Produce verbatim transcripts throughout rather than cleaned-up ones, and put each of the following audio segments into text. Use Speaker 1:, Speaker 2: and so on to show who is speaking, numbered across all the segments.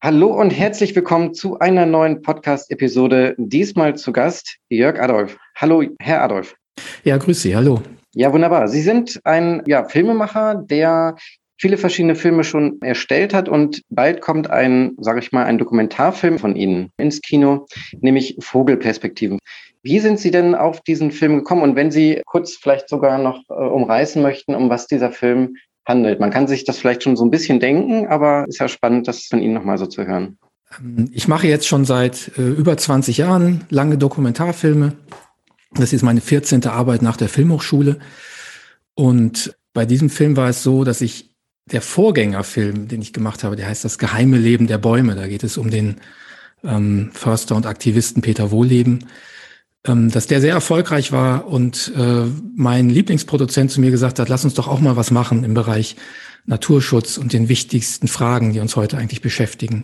Speaker 1: Hallo und herzlich willkommen zu einer neuen Podcast-Episode. Diesmal zu Gast Jörg Adolf. Hallo, Herr Adolf.
Speaker 2: Ja, grüß Sie, hallo.
Speaker 1: Ja, wunderbar. Sie sind ein ja, Filmemacher, der viele verschiedene Filme schon erstellt hat und bald kommt ein, sage ich mal, ein Dokumentarfilm von Ihnen ins Kino, nämlich Vogelperspektiven. Wie sind Sie denn auf diesen Film gekommen? Und wenn Sie kurz vielleicht sogar noch äh, umreißen möchten, um was dieser Film handelt. Man kann sich das vielleicht schon so ein bisschen denken, aber ist ja spannend, das von Ihnen nochmal so zu hören.
Speaker 2: Ich mache jetzt schon seit äh, über zwanzig Jahren lange Dokumentarfilme. Das ist meine vierzehnte Arbeit nach der Filmhochschule. Und bei diesem Film war es so, dass ich der Vorgängerfilm, den ich gemacht habe, der heißt Das geheime Leben der Bäume. Da geht es um den ähm, Förster und Aktivisten Peter Wohlleben. Ähm, dass der sehr erfolgreich war und äh, mein Lieblingsproduzent zu mir gesagt hat, lass uns doch auch mal was machen im Bereich Naturschutz und den wichtigsten Fragen, die uns heute eigentlich beschäftigen.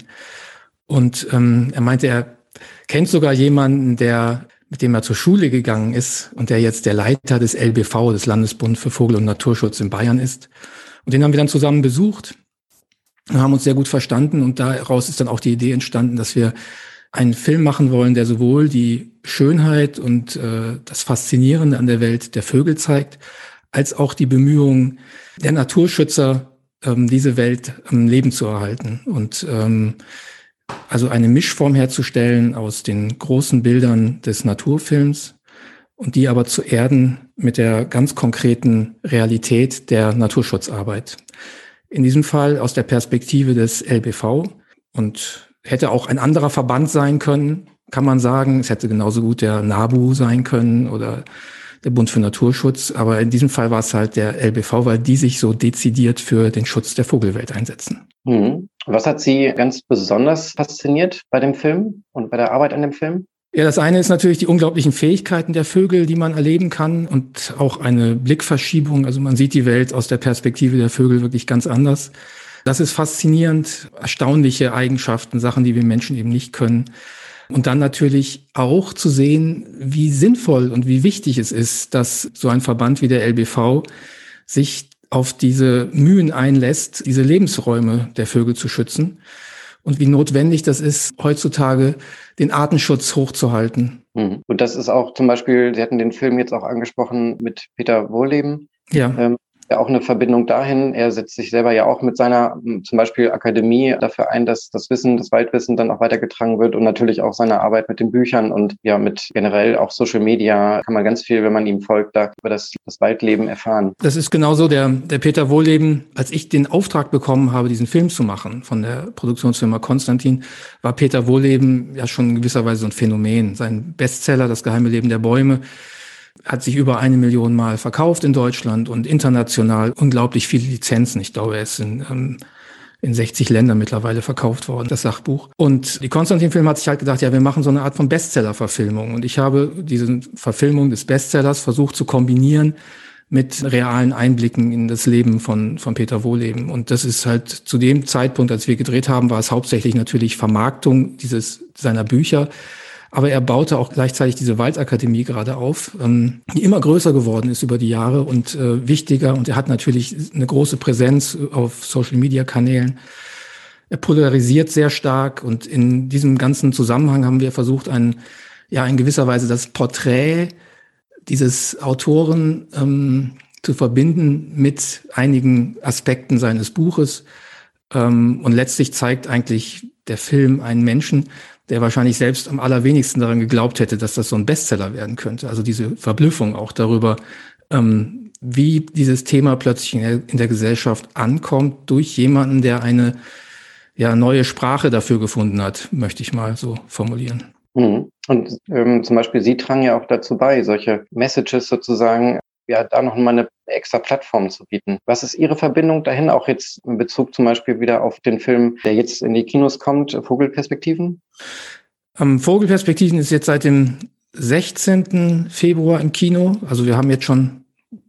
Speaker 2: Und ähm, er meinte, er kennt sogar jemanden, der mit dem er zur Schule gegangen ist und der jetzt der Leiter des L B V, des Landesbund für Vogel- und Naturschutz in Bayern ist. Und den haben wir dann zusammen besucht und haben uns sehr gut verstanden. Und daraus ist dann auch die Idee entstanden, dass wir einen Film machen wollen, der sowohl die Schönheit und äh, das Faszinierende an der Welt der Vögel zeigt, als auch die Bemühungen der Naturschützer, ähm, diese Welt am Leben zu erhalten. Und ähm, also eine Mischform herzustellen aus den großen Bildern des Naturfilms und die aber zu erden mit der ganz konkreten Realität der Naturschutzarbeit. In diesem Fall aus der Perspektive des L B V und hätte auch ein anderer Verband sein können, kann man sagen. Es hätte genauso gut der NABU sein können oder der Bund für Naturschutz. Aber in diesem Fall war es halt der L B V, weil die sich so dezidiert für den Schutz der Vogelwelt einsetzen.
Speaker 1: Mhm. Was hat Sie ganz besonders fasziniert bei dem Film und bei der Arbeit an dem Film?
Speaker 2: Ja, das eine ist natürlich die unglaublichen Fähigkeiten der Vögel, die man erleben kann und auch eine Blickverschiebung. Also man sieht die Welt aus der Perspektive der Vögel wirklich ganz anders. Das ist faszinierend, erstaunliche Eigenschaften, Sachen, die wir Menschen eben nicht können. Und dann natürlich auch zu sehen, wie sinnvoll und wie wichtig es ist, dass so ein Verband wie der L B V sich auf diese Mühen einlässt, diese Lebensräume der Vögel zu schützen. Und wie notwendig das ist, heutzutage den Artenschutz hochzuhalten.
Speaker 1: Und das ist auch zum Beispiel, Sie hatten den Film jetzt auch angesprochen mit Peter Wohlleben.
Speaker 2: Ja.
Speaker 1: Ähm, ja auch eine Verbindung dahin. Er setzt sich selber ja auch mit seiner zum Beispiel Akademie dafür ein, dass das Wissen, das Waldwissen dann auch weitergetragen wird und natürlich auch seine Arbeit mit den Büchern und ja mit generell auch Social Media kann man ganz viel, wenn man ihm folgt, da über das, das Waldleben erfahren.
Speaker 2: Das ist genauso der, der Peter Wohlleben. Als ich den Auftrag bekommen habe, diesen Film zu machen von der Produktionsfirma Konstantin, war Peter Wohlleben ja schon in gewisser Weise so ein Phänomen. Sein Bestseller, Das geheime Leben der Bäume, hat sich über eine Million Mal verkauft in Deutschland und international unglaublich viele Lizenzen. Ich glaube, er ist in, ähm, in sechzig Ländern mittlerweile verkauft worden, das Sachbuch. Und die Konstantin-Film hat sich halt gedacht, ja, wir machen so eine Art von Bestseller-Verfilmung. Und ich habe diese Verfilmung des Bestsellers versucht zu kombinieren mit realen Einblicken in das Leben von, von Peter Wohlleben. Und das ist halt zu dem Zeitpunkt, als wir gedreht haben, war es hauptsächlich natürlich Vermarktung dieses, seiner Bücher. Aber er baute auch gleichzeitig diese Waldakademie gerade auf, ähm, die immer größer geworden ist über die Jahre und äh, wichtiger. Und er hat natürlich eine große Präsenz auf Social-Media-Kanälen. Er polarisiert sehr stark. Und in diesem ganzen Zusammenhang haben wir versucht, ein, ja, in gewisser Weise das Porträt dieses Autoren ähm, zu verbinden mit einigen Aspekten seines Buches. Ähm, und letztlich zeigt eigentlich der Film einen Menschen, der wahrscheinlich selbst am allerwenigsten daran geglaubt hätte, dass das so ein Bestseller werden könnte. Also diese Verblüffung auch darüber, ähm, wie dieses Thema plötzlich in der, in der Gesellschaft ankommt durch jemanden, der eine ja neue Sprache dafür gefunden hat, möchte ich mal so formulieren.
Speaker 1: Mhm. Und ähm, zum Beispiel Sie tragen ja auch dazu bei, solche Messages sozusagen, ja, da noch mal eine extra Plattform zu bieten. Was ist Ihre Verbindung dahin, auch jetzt in Bezug zum Beispiel wieder auf den Film, der jetzt in die Kinos kommt, Vogelperspektiven?
Speaker 2: Ähm, Vogelperspektiven ist jetzt seit dem sechzehnten Februar im Kino. Also wir haben jetzt schon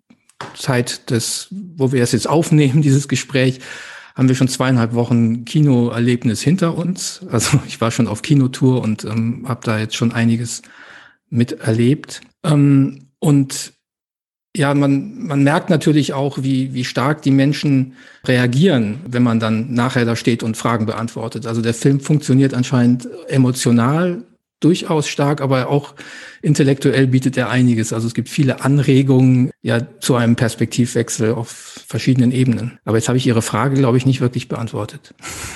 Speaker 2: Zeit des, wo wir es jetzt aufnehmen, dieses Gespräch, haben wir schon zweieinhalb Wochen Kinoerlebnis hinter uns. Also ich war schon auf Kinotour und ähm, habe da jetzt schon einiges miterlebt. Ähm, und Ja, man, man merkt natürlich auch, wie, wie stark die Menschen reagieren, wenn man dann nachher da steht und Fragen beantwortet. Also der Film funktioniert anscheinend emotional durchaus stark, aber auch intellektuell bietet er einiges. Also es gibt viele Anregungen ja zu einem Perspektivwechsel auf verschiedenen Ebenen. Aber jetzt habe ich Ihre Frage, glaube ich, nicht wirklich beantwortet.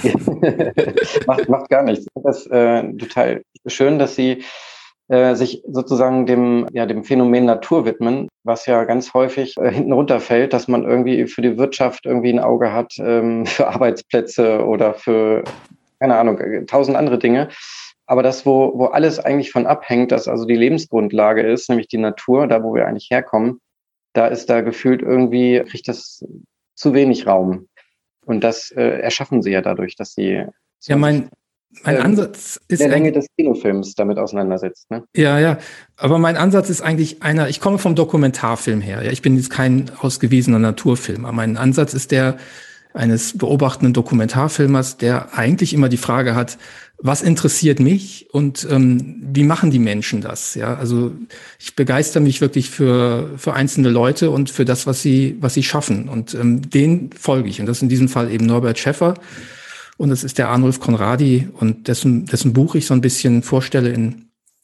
Speaker 1: macht, macht gar nichts. Das ist äh, total schön, dass Sie äh, sich sozusagen dem, ja, dem Phänomen Natur widmen, was ja ganz häufig äh, hinten runterfällt, dass man irgendwie für die Wirtschaft irgendwie ein Auge hat, ähm, für Arbeitsplätze oder für, keine Ahnung, tausend andere Dinge. Aber das, wo, wo alles eigentlich von abhängt, dass also die Lebensgrundlage ist, nämlich die Natur, da wo wir eigentlich herkommen, da ist da gefühlt irgendwie, kriegt das zu wenig Raum. Und das äh, erschaffen sie ja dadurch, dass sie
Speaker 2: ja, mein, mein äh, Ansatz ist
Speaker 1: der Länge des Kinofilms damit auseinandersetzt. Ne?
Speaker 2: Ja, ja. Aber mein Ansatz ist eigentlich einer, ich komme vom Dokumentarfilm her. Ja, ich bin jetzt kein ausgewiesener Naturfilm. Aber mein Ansatz ist der eines beobachtenden Dokumentarfilmers, der eigentlich immer die Frage hat, was interessiert mich und ähm, wie machen die Menschen das? Ja, also ich begeister mich wirklich für für einzelne Leute und für das, was sie was sie schaffen und ähm, denen folge ich. Und das ist in diesem Fall eben Norbert Schäffer und das ist der Arnulf Conradi und dessen dessen Buch ich so ein bisschen vorstelle in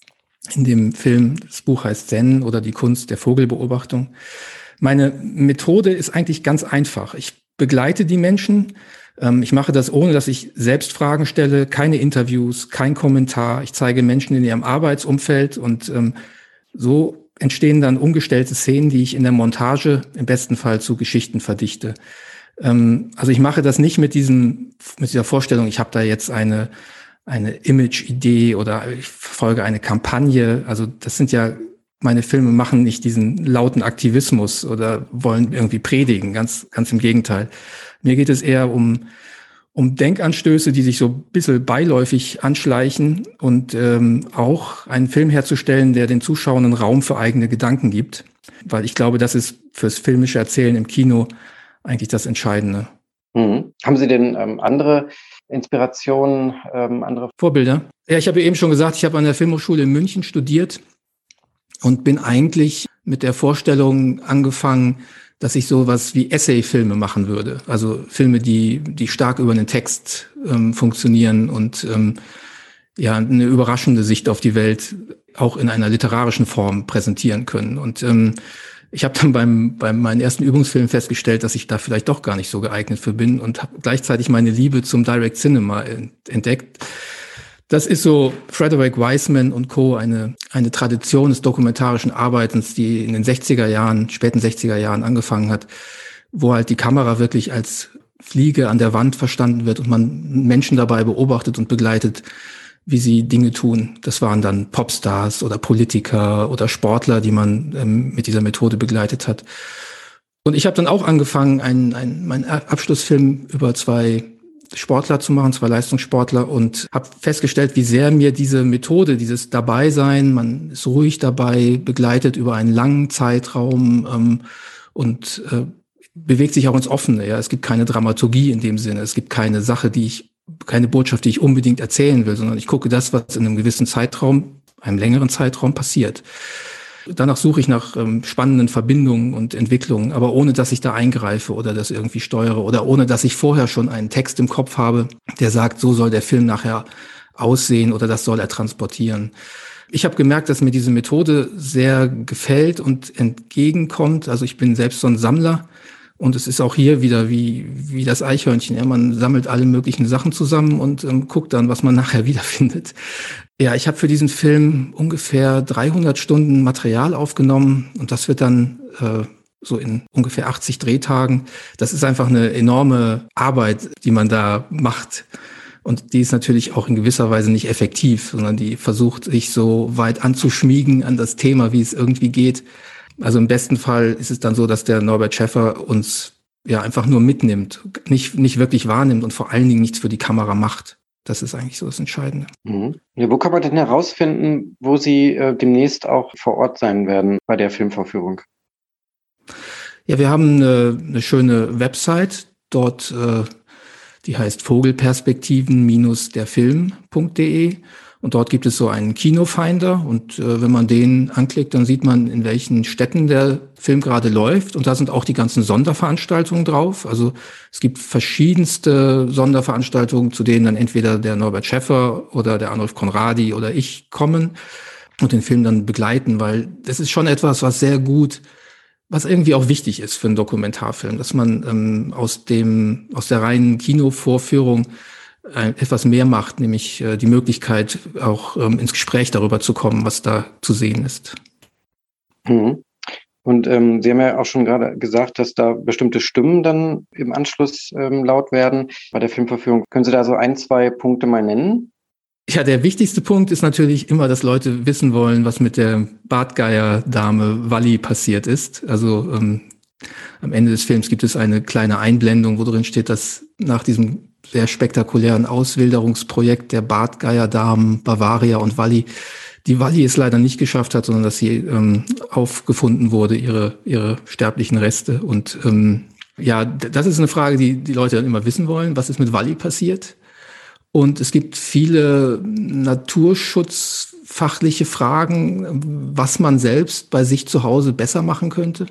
Speaker 2: in dem Film. Das Buch heißt Zen oder die Kunst der Vogelbeobachtung. Meine Methode ist eigentlich ganz einfach. Ich begleite die Menschen. Ich mache das, ohne dass ich selbst Fragen stelle, keine Interviews, kein Kommentar. Ich zeige Menschen in ihrem Arbeitsumfeld und ähm, so entstehen dann umgestellte Szenen, die ich in der Montage im besten Fall zu Geschichten verdichte. Ähm, also ich mache das nicht mit diesem, mit dieser Vorstellung, ich habe da jetzt eine, eine Image-Idee oder ich verfolge eine Kampagne. Also das sind ja, meine Filme machen nicht diesen lauten Aktivismus oder wollen irgendwie predigen, ganz, ganz im Gegenteil. Mir geht es eher um, um Denkanstöße, die sich so ein bisschen beiläufig anschleichen und ähm, auch einen Film herzustellen, der den Zuschauern einen Raum für eigene Gedanken gibt. Weil ich glaube, das ist fürs filmische Erzählen im Kino eigentlich das Entscheidende.
Speaker 1: Mhm. Haben Sie denn ähm, andere Inspirationen, ähm, andere
Speaker 2: Vorbilder? Ja, ich habe eben schon gesagt, ich habe an der Filmhochschule in München studiert und bin eigentlich mit der Vorstellung angefangen, dass ich sowas wie Essay-Filme machen würde. Also Filme, die die stark über den Text ähm, funktionieren und ähm, ja eine überraschende Sicht auf die Welt auch in einer literarischen Form präsentieren können. Und ähm, ich habe dann beim beim meinen ersten Übungsfilm festgestellt, dass ich da vielleicht doch gar nicht so geeignet für bin und habe gleichzeitig meine Liebe zum Direct Cinema entdeckt. Das ist so Frederick Wiseman und Co., eine eine Tradition des dokumentarischen Arbeitens, die in den sechziger Jahren, späten sechziger Jahren angefangen hat, wo halt die Kamera wirklich als Fliege an der Wand verstanden wird und man Menschen dabei beobachtet und begleitet, wie sie Dinge tun. Das waren dann Popstars oder Politiker oder Sportler, die man ähm, mit dieser Methode begleitet hat. Und ich habe dann auch angefangen, einen, einen, meinen Abschlussfilm über zwei Sportler zu machen, zwei Leistungssportler, und habe festgestellt, wie sehr mir diese Methode, dieses Dabeisein, man ist ruhig dabei, begleitet über einen langen Zeitraum ähm, und äh, bewegt sich auch ins Offene. Ja, es gibt keine Dramaturgie in dem Sinne, es gibt keine Sache, die ich, keine Botschaft, die ich unbedingt erzählen will, sondern ich gucke das, was in einem gewissen Zeitraum, einem längeren Zeitraum passiert. Danach suche ich nach ähm, spannenden Verbindungen und Entwicklungen, aber ohne, dass ich da eingreife oder das irgendwie steuere oder ohne, dass ich vorher schon einen Text im Kopf habe, der sagt, so soll der Film nachher aussehen oder das soll er transportieren. Ich habe gemerkt, dass mir diese Methode sehr gefällt und entgegenkommt. Also ich bin selbst so ein Sammler und es ist auch hier wieder wie wie das Eichhörnchen. Ja, man sammelt alle möglichen Sachen zusammen und ähm, guckt dann, was man nachher wiederfindet. Ja, ich habe für diesen Film ungefähr dreihundert Stunden Material aufgenommen und das wird dann äh, so in ungefähr achtzig Drehtagen. Das ist einfach eine enorme Arbeit, die man da macht. Und die ist natürlich auch in gewisser Weise nicht effektiv, sondern die versucht, sich so weit anzuschmiegen an das Thema, wie es irgendwie geht. Also im besten Fall ist es dann so, dass der Norbert Schäffer uns ja einfach nur mitnimmt, nicht, nicht wirklich wahrnimmt und vor allen Dingen nichts für die Kamera macht. Das ist eigentlich so das Entscheidende.
Speaker 1: Mhm. Ja, wo kann man denn herausfinden, wo Sie äh, demnächst auch vor Ort sein werden bei der Filmvorführung?
Speaker 2: Ja, wir haben eine, eine schöne Website, dort, äh, die heißt vogelperspektiven Bindestrich der film punkt de Und dort gibt es so einen Kinofinder und äh, wenn man den anklickt, dann sieht man, in welchen Städten der Film gerade läuft. Und da sind auch die ganzen Sonderveranstaltungen drauf. Also es gibt verschiedenste Sonderveranstaltungen, zu denen dann entweder der Norbert Schäffer oder der Arnulf Conradi oder ich kommen und den Film dann begleiten, weil das ist schon etwas, was sehr gut, was irgendwie auch wichtig ist für einen Dokumentarfilm, dass man ähm, aus dem aus der reinen Kinovorführung etwas mehr macht, nämlich äh, die Möglichkeit, auch ähm, ins Gespräch darüber zu kommen, was da zu sehen ist.
Speaker 1: Mhm. Und ähm, Sie haben ja auch schon gerade gesagt, dass da bestimmte Stimmen dann im Anschluss ähm, laut werden bei der Filmverführung. Können Sie da so ein, zwei Punkte mal nennen?
Speaker 2: Ja, der wichtigste Punkt ist natürlich immer, dass Leute wissen wollen, was mit der Bartgeier-Dame Wally passiert ist. Also ähm, am Ende des Films gibt es eine kleine Einblendung, wo drin steht, dass nach diesem sehr spektakulären Auswilderungsprojekt der Bartgeier-Damen Bavaria und Wally, die Wally es leider nicht geschafft hat, sondern dass sie ähm, aufgefunden wurde, ihre ihre sterblichen Reste. Und ähm, ja, das ist eine Frage, die die Leute dann immer wissen wollen. Was ist mit Wally passiert? Und es gibt viele naturschutzfachliche Fragen, was man selbst bei sich zu Hause besser machen könnte.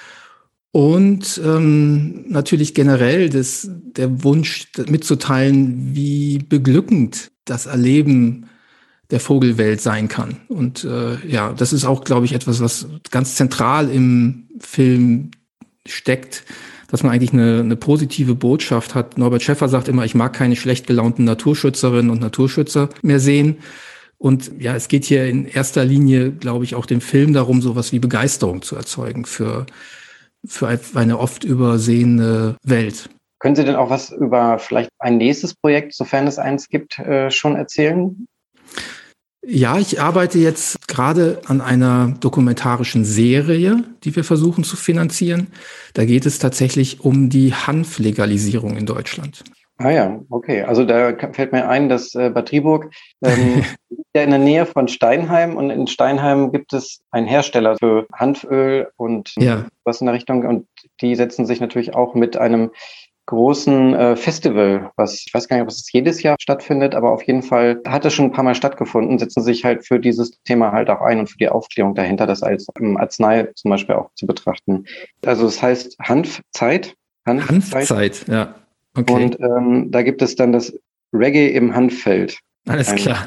Speaker 2: Und ähm, natürlich generell das, der Wunsch mitzuteilen, wie beglückend das Erleben der Vogelwelt sein kann. Und äh, ja, das ist auch, glaube ich, etwas, was ganz zentral im Film steckt, dass man eigentlich eine, eine positive Botschaft hat. Norbert Schäffer sagt immer, ich mag keine schlecht gelaunten Naturschützerinnen und Naturschützer mehr sehen. Und ja, es geht hier in erster Linie, glaube ich, auch dem Film darum, sowas wie Begeisterung zu erzeugen für für eine oft übersehene Welt.
Speaker 1: Können Sie denn auch was über vielleicht ein nächstes Projekt, sofern es eins gibt, äh, schon erzählen?
Speaker 2: Ja, ich arbeite jetzt gerade an einer dokumentarischen Serie, die wir versuchen zu finanzieren. Da geht es tatsächlich um die Hanflegalisierung in Deutschland.
Speaker 1: Ah ja, okay. Also da fällt mir ein, dass äh, Bad Triburg ähm, ja in der Nähe von Steinheim, und in Steinheim gibt es einen Hersteller für Hanföl und
Speaker 2: ja.
Speaker 1: was in der Richtung, und die setzen sich natürlich auch mit einem großen äh, Festival, was ich weiß gar nicht, ob es jedes Jahr stattfindet, aber auf jeden Fall hat es schon ein paar Mal stattgefunden, setzen sich halt für dieses Thema halt auch ein und für die Aufklärung dahinter, das als ähm, Arznei zum Beispiel auch zu betrachten. Also es heißt Hanfzeit.
Speaker 2: Hanfzeit, Hanfzeit ja. Okay.
Speaker 1: Und ähm, da gibt es dann das Reggae im Hanffeld.
Speaker 2: Alles klar.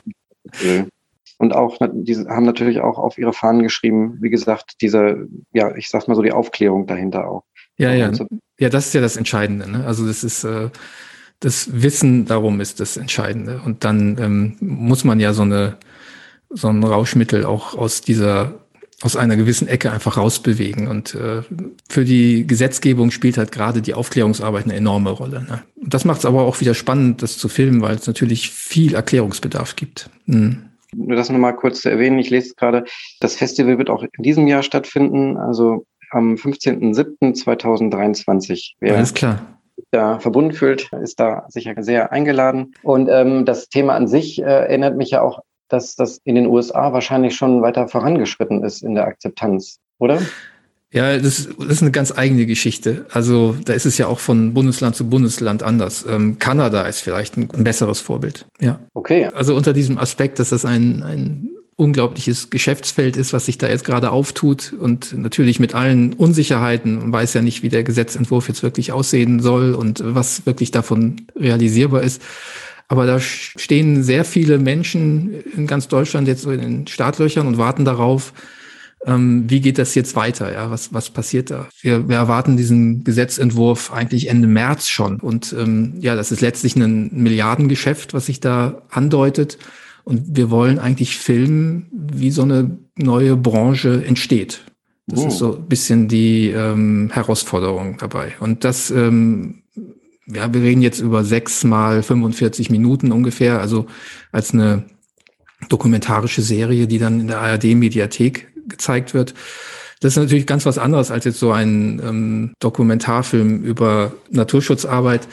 Speaker 1: Und auch, die haben natürlich auch auf ihre Fahnen geschrieben, wie gesagt, diese, ja, ich sag mal so, die Aufklärung dahinter auch.
Speaker 2: Ja, ja. Ja, das ist ja das Entscheidende, ne? Also das ist, äh, das Wissen darum ist das Entscheidende. Und dann ähm, muss man ja so eine, so ein Rauschmittel auch aus dieser aus einer gewissen Ecke einfach rausbewegen. Und äh, für die Gesetzgebung spielt halt gerade die Aufklärungsarbeit eine enorme Rolle. Ne? Und das macht es aber auch wieder spannend, das zu filmen, weil es natürlich viel Erklärungsbedarf gibt. Mhm.
Speaker 1: Nur das nochmal kurz zu erwähnen, ich lese gerade, das Festival wird auch in diesem Jahr stattfinden, also am fünfzehnten siebten zweitausenddreiundzwanzig. Wer
Speaker 2: Alles klar.
Speaker 1: da verbunden fühlt, ist da sicher sehr eingeladen. Und ähm, das Thema an sich äh, erinnert mich ja auch, dass das in den U S A wahrscheinlich schon weiter vorangeschritten ist in der Akzeptanz, oder?
Speaker 2: Ja, das, das ist eine ganz eigene Geschichte. Also da ist es ja auch von Bundesland zu Bundesland anders. Ähm, Kanada ist vielleicht ein, ein besseres Vorbild. Ja.
Speaker 1: Okay.
Speaker 2: Also unter diesem Aspekt, dass das ein, ein unglaubliches Geschäftsfeld ist, was sich da jetzt gerade auftut und natürlich mit allen Unsicherheiten. Man weiß ja nicht, wie der Gesetzentwurf jetzt wirklich aussehen soll und was wirklich davon realisierbar ist. Aber da stehen sehr viele Menschen in ganz Deutschland jetzt so in den Startlöchern und warten darauf, ähm, wie geht das jetzt weiter? Ja, was was passiert da? Wir, wir erwarten diesen Gesetzentwurf eigentlich Ende März schon. Und ähm, ja, das ist letztlich ein Milliardengeschäft, was sich da andeutet. Und wir wollen eigentlich filmen, wie so eine neue Branche entsteht. Das oh. ist so ein bisschen die ähm, Herausforderung dabei. Und das ähm, ja, wir reden jetzt über sechs mal fünfundvierzig Minuten ungefähr, also als eine dokumentarische Serie, die dann in der A R D-Mediathek gezeigt wird. Das ist natürlich ganz was anderes als jetzt so ein ähm, Dokumentarfilm über Naturschutzarbeit.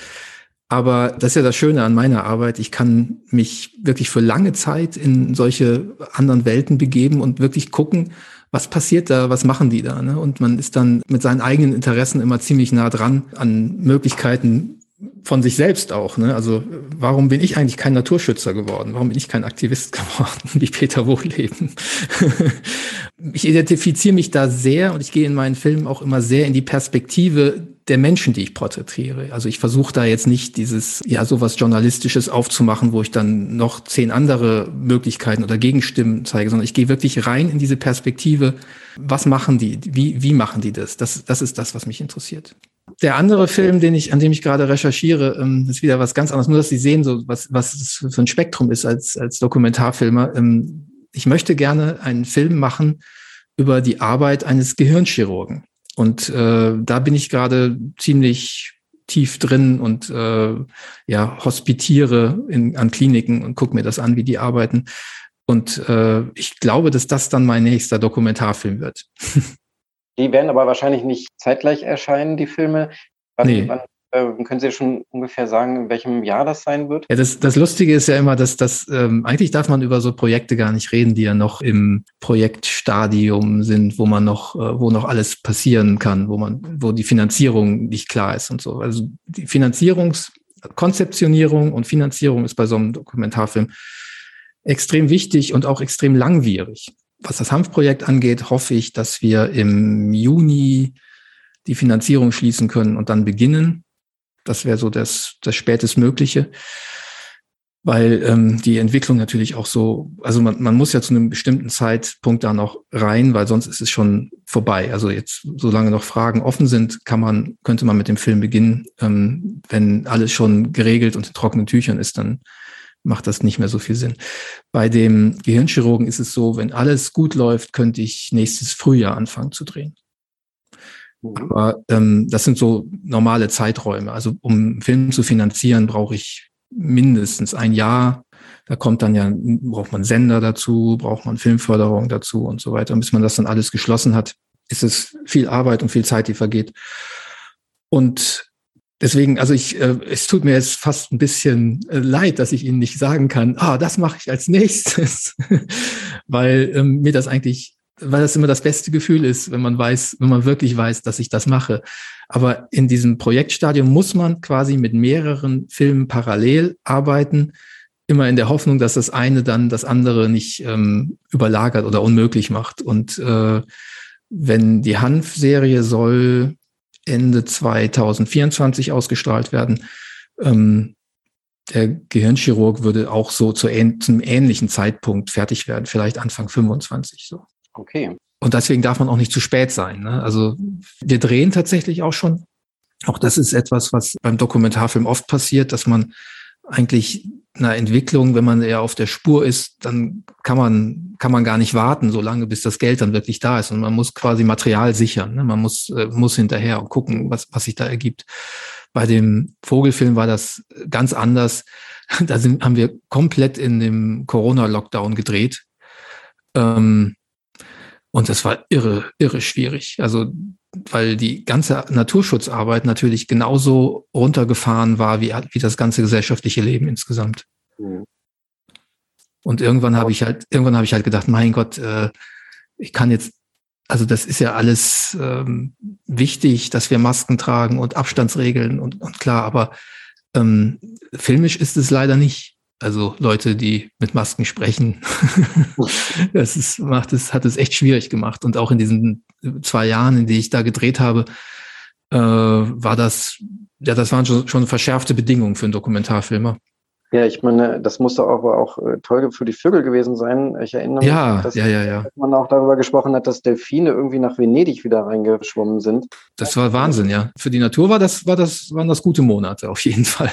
Speaker 2: Aber das ist ja das Schöne an meiner Arbeit. Ich kann mich wirklich für lange Zeit in solche anderen Welten begeben und wirklich gucken, was passiert da, was machen die da, ne? Und man ist dann mit seinen eigenen Interessen immer ziemlich nah dran an Möglichkeiten, von sich selbst auch, ne? Also warum bin ich eigentlich kein Naturschützer geworden? Warum bin ich kein Aktivist geworden, wie Peter Wohlleben? Ich identifiziere mich da sehr und ich gehe in meinen Filmen auch immer sehr in die Perspektive der Menschen, die ich porträtiere. Also ich versuche da jetzt nicht dieses, ja, sowas Journalistisches aufzumachen, wo ich dann noch zehn andere Möglichkeiten oder Gegenstimmen zeige, sondern ich gehe wirklich rein in diese Perspektive. Was machen die? Wie, wie machen die das? Das, das ist das, was mich interessiert. Der andere Film, den ich, an dem ich gerade recherchiere, ähm, ist wieder was ganz anderes. Nur, dass Sie sehen, so was, was es für ein Spektrum ist als, als Dokumentarfilmer. Ähm, ich möchte gerne einen Film machen über die Arbeit eines Gehirnchirurgen. Und äh, da bin ich gerade ziemlich tief drin und äh, ja, hospitiere in, an Kliniken und gucke mir das an, wie die arbeiten. Und äh, ich glaube, dass das dann mein nächster Dokumentarfilm wird.
Speaker 1: Die werden aber wahrscheinlich nicht zeitgleich erscheinen, die Filme. Wann,
Speaker 2: Nee.
Speaker 1: wann äh, können Sie schon ungefähr sagen, in welchem Jahr das sein wird?
Speaker 2: Ja, das, das Lustige ist ja immer, dass das ähm, eigentlich darf man über so Projekte gar nicht reden, die ja noch im Projektstadium sind, wo man noch, äh, wo noch alles passieren kann, wo man, wo die Finanzierung nicht klar ist und so. Also die Finanzierungskonzeptionierung und Finanzierung ist bei so einem Dokumentarfilm extrem wichtig und auch extrem langwierig. Was das Hanf-Projekt angeht, hoffe ich, dass wir im Juni die Finanzierung schließen können und dann beginnen. Das wäre so das, das spätestmögliche, weil ähm, die Entwicklung natürlich auch so, also man, man muss ja zu einem bestimmten Zeitpunkt da noch rein, weil sonst ist es schon vorbei. Also jetzt, solange noch Fragen offen sind, kann man, könnte man mit dem Film beginnen. Ähm, wenn alles schon geregelt und in trockenen Tüchern ist, dann macht das nicht mehr so viel Sinn. Bei dem Gehirnchirurgen ist es so, wenn alles gut läuft, könnte ich nächstes Frühjahr anfangen zu drehen. Mhm. Aber ähm, das sind so normale Zeiträume. Also um einen Film zu finanzieren, brauche ich mindestens ein Jahr. Da kommt dann ja, braucht man Sender dazu, braucht man Filmförderung dazu und so weiter. Und bis man das dann alles geschlossen hat, ist es viel Arbeit und viel Zeit, die vergeht. Und deswegen, also ich, äh, es tut mir jetzt fast ein bisschen äh, leid, dass ich Ihnen nicht sagen kann, ah, das mache ich als nächstes, weil ähm, mir das eigentlich, weil das immer das beste Gefühl ist, wenn man weiß, wenn man wirklich weiß, dass ich das mache. Aber in diesem Projektstadium muss man quasi mit mehreren Filmen parallel arbeiten, immer in der Hoffnung, dass das eine dann das andere nicht ähm, überlagert oder unmöglich macht. Und äh, wenn die Hanf-Serie soll Ende zwanzig vierundzwanzig ausgestrahlt werden. Ähm, der Gehirnchirurg würde auch so zu, ähn- zu einem ähnlichen Zeitpunkt fertig werden, vielleicht Anfang fünfundzwanzig so.
Speaker 1: Okay.
Speaker 2: Und deswegen darf man auch nicht zu spät sein. Ne? Also wir drehen tatsächlich auch schon. Auch das ist etwas, was beim Dokumentarfilm oft passiert, dass man eigentlich einer Entwicklung, wenn man eher auf der Spur ist, dann kann man kann man gar nicht warten, so lange, bis das Geld dann wirklich da ist. Und man muss quasi Material sichern. Ne? Man muss äh, muss hinterher und gucken, was was sich da ergibt. Bei dem Vogelfilm war das ganz anders. Da sind haben wir komplett in dem Corona-Lockdown gedreht. Ähm, und das war irre irre schwierig. Also weil die ganze Naturschutzarbeit natürlich genauso runtergefahren war wie, wie das ganze gesellschaftliche Leben insgesamt. Mhm. Und irgendwann habe ich halt, irgendwann habe ich halt gedacht, mein Gott, äh, ich kann jetzt, also das ist ja alles ähm, wichtig, dass wir Masken tragen und Abstandsregeln und, und klar, aber ähm, filmisch ist es leider nicht. Also Leute, die mit Masken sprechen, das ist, macht es, hat es echt schwierig gemacht. Und auch in diesen zwei Jahren, in die ich da gedreht habe, äh, war das, ja, das waren schon, schon verschärfte Bedingungen für einen Dokumentarfilmer.
Speaker 1: Ja, ich meine, das musste aber auch äh, toll für die Vögel gewesen sein. Ich erinnere mich,
Speaker 2: ja,
Speaker 1: dass,
Speaker 2: ja, ja, ja.
Speaker 1: dass man auch darüber gesprochen hat, dass Delfine irgendwie nach Venedig wieder reingeschwommen sind.
Speaker 2: Das war Wahnsinn, ja. Für die Natur war das, war das, waren das gute Monate, auf jeden Fall.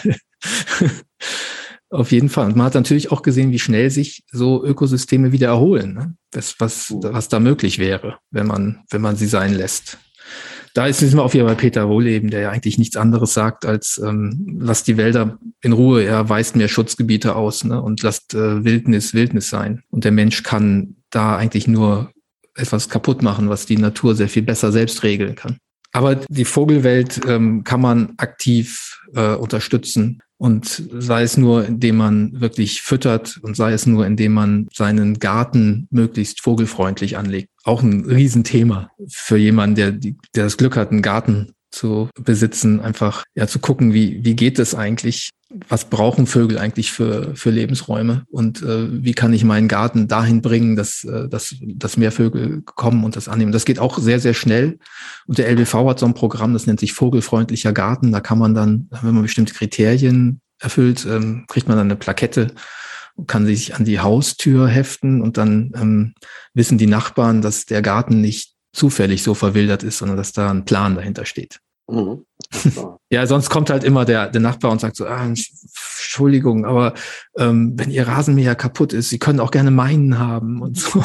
Speaker 2: Auf jeden Fall. Und man hat natürlich auch gesehen, wie schnell sich so Ökosysteme wieder erholen, ne? Das, was, was da möglich wäre, wenn man, wenn man sie sein lässt. Da ist es immer auch wieder bei Peter Wohlleben, der ja eigentlich nichts anderes sagt als, ähm, lasst die Wälder in Ruhe, er weist mehr Schutzgebiete aus, ne? Und lasst äh, Wildnis Wildnis sein. Und der Mensch kann da eigentlich nur etwas kaputt machen, was die Natur sehr viel besser selbst regeln kann. Aber die Vogelwelt ähm, kann man aktiv äh, unterstützen. Und sei es nur, indem man wirklich füttert und sei es nur, indem man seinen Garten möglichst vogelfreundlich anlegt. Auch ein Riesenthema für jemanden, der, der das Glück hat, einen Garten zu besitzen, einfach ja zu gucken, wie wie geht es eigentlich, was brauchen Vögel eigentlich für für Lebensräume und äh, wie kann ich meinen Garten dahin bringen, dass äh, dass dass mehr Vögel kommen und das annehmen. Das geht auch sehr sehr schnell und der L B V hat so ein Programm, das nennt sich Vogelfreundlicher Garten. Da kann man dann, wenn man bestimmte Kriterien erfüllt, ähm, kriegt man dann eine Plakette, kann sich an die Haustür heften und dann ähm, wissen die Nachbarn, dass der Garten nicht zufällig so verwildert ist, sondern dass da ein Plan dahinter steht. Mhm. Ja, sonst kommt halt immer der, der Nachbar und sagt so, ah, Entschuldigung, aber ähm, wenn Ihr Rasenmäher kaputt ist, Sie können auch gerne meinen haben und so.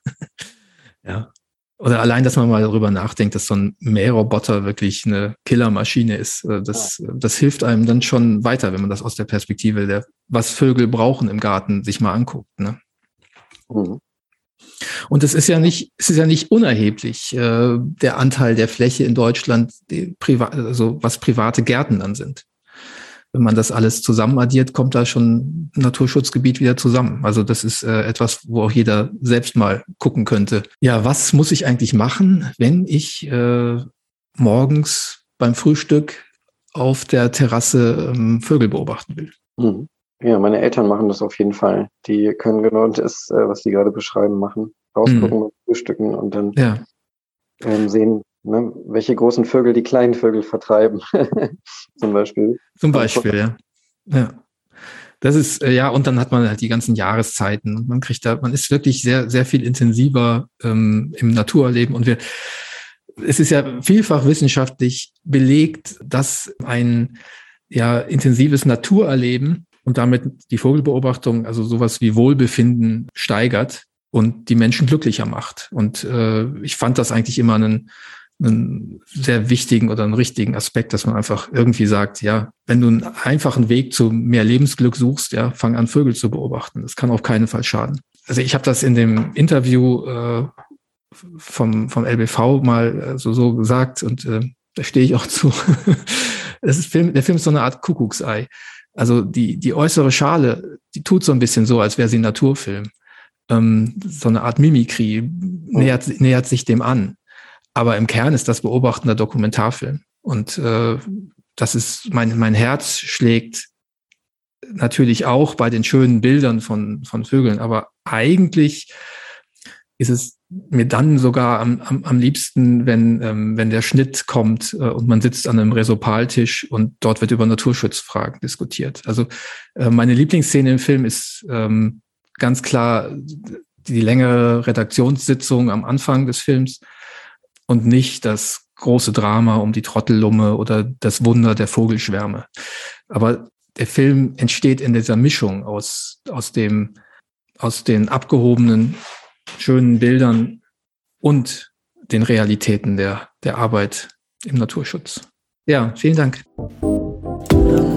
Speaker 2: Ja. Oder allein, dass man mal darüber nachdenkt, dass so ein Mähroboter wirklich eine Killermaschine ist. Das, das hilft einem dann schon weiter, wenn man das aus der Perspektive der, was Vögel brauchen im Garten, sich mal anguckt, ne? Mhm. Und es ist ja nicht, es ist ja nicht unerheblich, äh, der Anteil der Fläche in Deutschland, die privat, also was private Gärten dann sind. Wenn man das alles zusammen addiert, kommt da schon ein Naturschutzgebiet wieder zusammen. Also das ist äh, etwas, wo auch jeder selbst mal gucken könnte. Ja, was muss ich eigentlich machen, wenn ich äh, morgens beim Frühstück auf der Terrasse ähm, Vögel beobachten will?
Speaker 1: Mhm. Ja, meine Eltern machen das auf jeden Fall. Die können genau das, äh, was Sie gerade beschreiben, machen. Rausgucken, mhm. frühstücken und dann
Speaker 2: ja.
Speaker 1: ähm, sehen, ne, welche großen Vögel die kleinen Vögel vertreiben. Zum Beispiel.
Speaker 2: Zum Beispiel, ja. Ja. Das ist, äh, ja, und dann hat man halt die ganzen Jahreszeiten. Man kriegt da, man ist wirklich sehr, sehr viel intensiver ähm, im Naturerleben. Und wir, es ist ja vielfach wissenschaftlich belegt, dass ein ja intensives Naturerleben und damit die Vogelbeobachtung, also sowas wie Wohlbefinden steigert und die Menschen glücklicher macht. Und äh, ich fand das eigentlich immer einen, einen sehr wichtigen oder einen richtigen Aspekt, dass man einfach irgendwie sagt, ja, wenn du einen einfachen Weg zu mehr Lebensglück suchst, ja, fang an, Vögel zu beobachten. Das kann auf keinen Fall schaden. Also ich habe das in dem Interview äh, vom, vom L B V mal äh, so, so gesagt und äh, da stehe ich auch zu. Das ist Film, der Film ist so eine Art Kuckucksei. Also die, die äußere Schale, die tut so ein bisschen so, als wäre sie ein Naturfilm. Ähm, so eine Art Mimikrie nähert, nähert sich dem an. Aber im Kern ist das beobachtender Dokumentarfilm. Und äh, das ist, mein, mein Herz schlägt natürlich auch bei den schönen Bildern von, von Vögeln. Aber eigentlich ist es mir dann sogar am, am, am liebsten, wenn, ähm, wenn der Schnitt kommt äh, und man sitzt an einem Resopaltisch und dort wird über Naturschutzfragen diskutiert. Also äh, meine Lieblingsszene im Film ist ähm, ganz klar die längere Redaktionssitzung am Anfang des Films und nicht das große Drama um die Trottellumme oder das Wunder der Vogelschwärme. Aber der Film entsteht in dieser Mischung aus, aus dem, aus den abgehobenen schönen Bildern und den Realitäten der, der Arbeit im Naturschutz. Ja, vielen Dank.